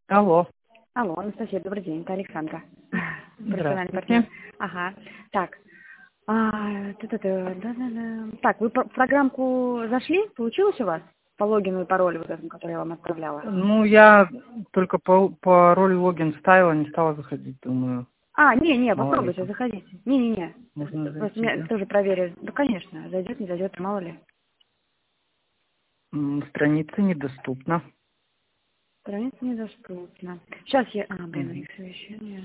Алло. Алло, Анастасия, добрый день, это Александра. Профессиональный партнер. Здравствуйте. Ага. Так. Да-да-да. Так, вы в программку зашли? Получилось у вас? По логину и паролю вот этому, который я вам отправляла. Ну, я только пароль логин ставила, не стала заходить, думаю. Не, Мало ли попробуйте, там. заходите. Не. Можно Просто зайти, меня да? тоже проверили. Да, конечно, зайдет, не зайдет, мало ли. Страница недоступна. Страница недоступна. Сейчас я... Мгм. их совещание.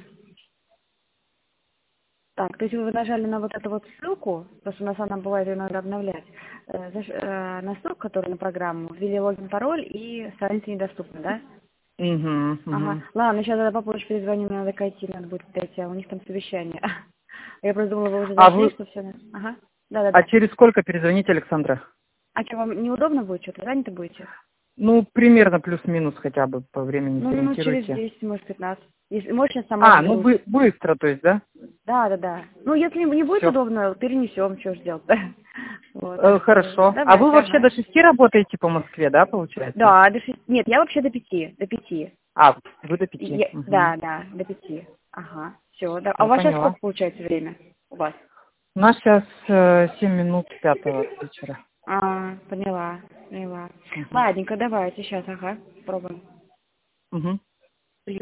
Так, то есть вы нажали на вот эту вот ссылку, просто у нас она бывает ее надо обновлять, на ссылку, которая на программу, ввели логин, пароль и страница недоступна, да? Угу, Ага. угу. Ладно, сейчас я попозже перезвоню, мне надо идти, надо будет подойти, а у них там совещание. Я просто думала, вы уже А зашли, вы, что все. Ага. а Да. через сколько перезвоните, Александра? А что, вам неудобно будет, что-то заняты будете? Ну, примерно плюс-минус хотя бы по времени Ну, минут через сориентируйте. 10, может, 15. Если, может, сейчас сама разберусь. Быстро, то есть, да? Да. Ну, если не будет Все. удобно, перенесем, что ж делать-то. Вот, так что Хорошо. А вы давайте, вообще ага. до 6 работаете по Москве, да, получается? Да, нет, я вообще до 5. До 5. А, вы до 5. Угу. Да, до 5. Ага, все. Да. А у Я вас сейчас поняла. сколько получается время у вас? У нас сейчас 7 минут 5 вечера. Поняла. Угу. Ладненько, давайте сейчас, ага, пробуем. Угу.